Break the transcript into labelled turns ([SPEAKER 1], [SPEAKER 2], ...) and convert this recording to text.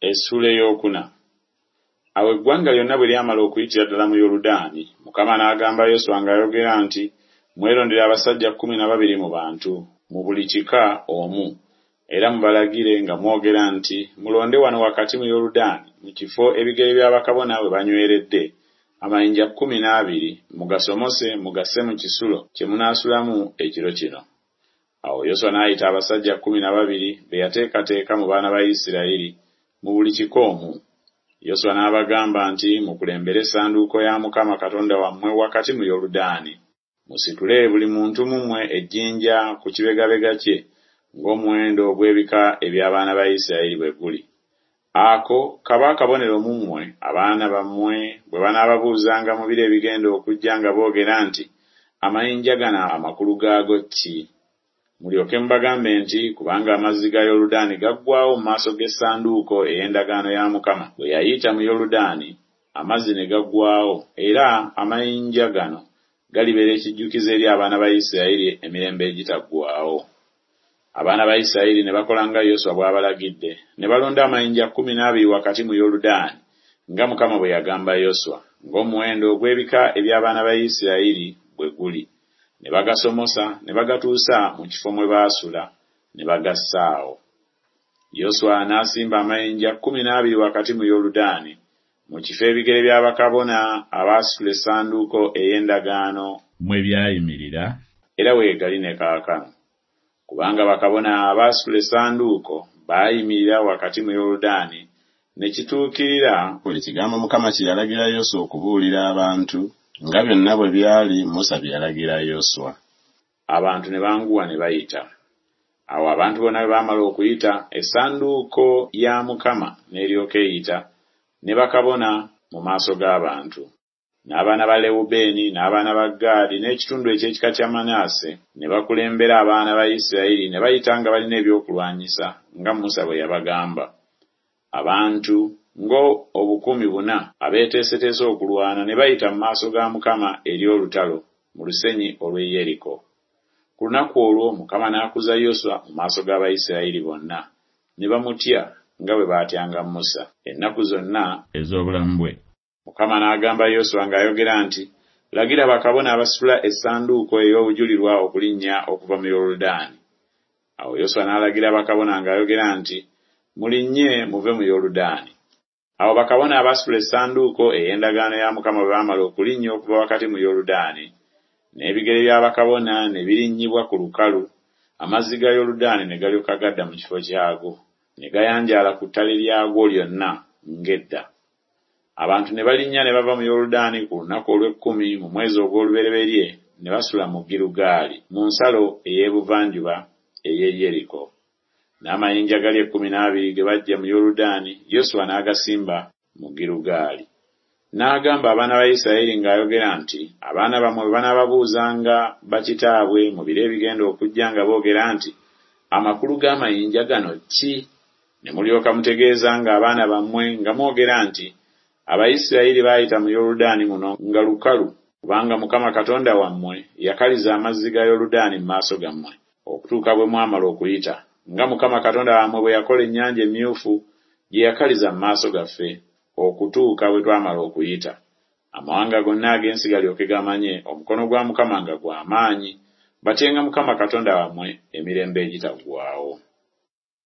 [SPEAKER 1] Essula ey'okuna. Awo eggwanga lyonna bwe lyamala okuyitira ddala mu Yoludaani, Mukama n'agamba Yoswa ng'ayogera nti, mwerondere abasajja 12 mu bantu, mu buli kika omu, era mubalagire nga mwogera nti, mulonde wano wakati mu Yoludaani, mu kifo ebigere bya bakabona we banyweredde, amayinja 12, mugasomose mugasse mu kisulo kye munaasulamu ekiro kino. Awo Yoswa n'ayita abasajja 12 be yateekateeka mu baana ba Isirayiri mu buli kika omu. Yoswa n'abagamba nti, mukulembere essanduuko ya Mukama Katonda wammwe wakati mu Yoludaani. Musitule buli muntu mu mmwe ejjinja ku kibegabega kye, ng'omuwendo ogw'ebika eby'abaana ba Isirayiri bwe guli. Ako kaba akabonero mu mmwe abaana bammwe bwe banaababuuzanga mu biro ebigenda okujja nga boogera nti, amayinja gano amakulu gaago ki? Mulyoke mubagambe nti, kubanga amazzi ga Yoludaani gaggwaawo mu maaso g'essanduuko ey'endagaano ya Mukama. Bwe yayita mu Yoludaani, amazzi ne gaggwaawo, era amayinja gano galibeera ekijjukizo eri abaana ba Isirayiri emirembe egitaggwaawo. Abaana ba Isirayiri ne bakola nga Yoswa bw'abalagidde, ne balonda amayinja 12 wakati mu Yoludaani, nga Mukama bwe yagamba Yoswa, ng'omuwendo ogw'ebika eby'abaana ba Isirayiri bwe guli. Ne bagasomosa, ne bagatuusa mu kifo mwe baasula, ne bagassaawo. Yoswa n'asimba amayinja 12 wakati mu Yoludaani, mu kifo ebigere bya bakabona abaasitula essanduuko ey'endagaano mwe byayimirira, era weegali ne kaakano. Kubanga bakabona abaasitula essanduuko baayimirira wakati mu Yoludaani, ne kituukirira buli kigambo Mukama kye yalagira Yoswa okubuulira abantu, nga byonna bwe byali Musa bye yalagira Yoswa. Abantu ne banguwa ne bayita. Awo abantu bonna bwe baamala okuyita, essanduuko ya Mukama n'eryoka eyita, ne bakabona mu maaso g'abantu. N'abaana ba Lewubeeni n'abaana ba Gaadi n'ekitundu eky'ekika kya Manaase ne bakulembera abaana ba Isirayiri ne bayita nga balina ebyokulwanyisa nga Musa bwe yabagamba. Abantu ngo 10,000 abeeteeseteese okulwana ne bayita mu maaso ga Mukama eri olutalo mu lusenyi olw'e Yeriko. Ku lunaku olwo Mukama n'akuza Yoswa mu maaso g'Abayisirayiri bonna, ne bamutya nga bwe baatyanga Musa ennaku zonna ez'obulamu bwe. Mukama n'agamba Yoswa ng'ayogera nti, lagira bakabona abasitula essanduuko ey'obujulirwa okulinnya okuva mu Yoludaani. Awo Yoswa n'alagira bakabona ng'ayogera nti, mulinnye muve mu Yoludaani. Awo bakabona abasitula essanduuko ey'endagaano ya Mukama bwe baamala okulinnya okuva wakati mu Yoludaani, n'ebigere bya bakabona ne birinnyibwa ku lukalu, amazzi ga Yoludaani ne galyoka gadda mu kifo kyago, ne gayanjaala ku ttale lyagwo lyonna ng'edda. Abantu ne balinnya ne bava mu Yoludaani ku lunaku olw'ekkumi mu mwezi ogw'olubereberye, ne basula mu Girugaali mu nsalo ey'ebuvanjuba ey'e Yeriko. N'amayinja gali 12 ge bajja mu Yoludaani, Yoswa n'agasimba mu Girugaali. N'agamba abaana ba Isirayiri ng'ayogera nti, abaana bammwe bwe banaababuuzanga bakitaabwe mu biro ebigenda okujja nga boogera nti, amakulu g'amayinja gano ki? Ne mulyoka mutegeezanga abaana bammwe nga mwogera nti, Abayisirayiri baayita mu Yoludaani muno nga lukalu, kubanga Mukama Katonda wammwe yakaliza amazzi ga Yoludaani mu maaso gammwe, okutuuka bwe mwamala okuyita, nga Mukama Katonda wammwe bwe yakola ennyanja emyufu gye yakaliza mu maaso gaffe, okutuuka bwe twamala okuyita. Amawanga gonna ag'ensi galyoke gamanye omukono gwa Mukama nga gwa maanyi, batyenga Mukama Katonda wammwe emirembe egitaggwaawo.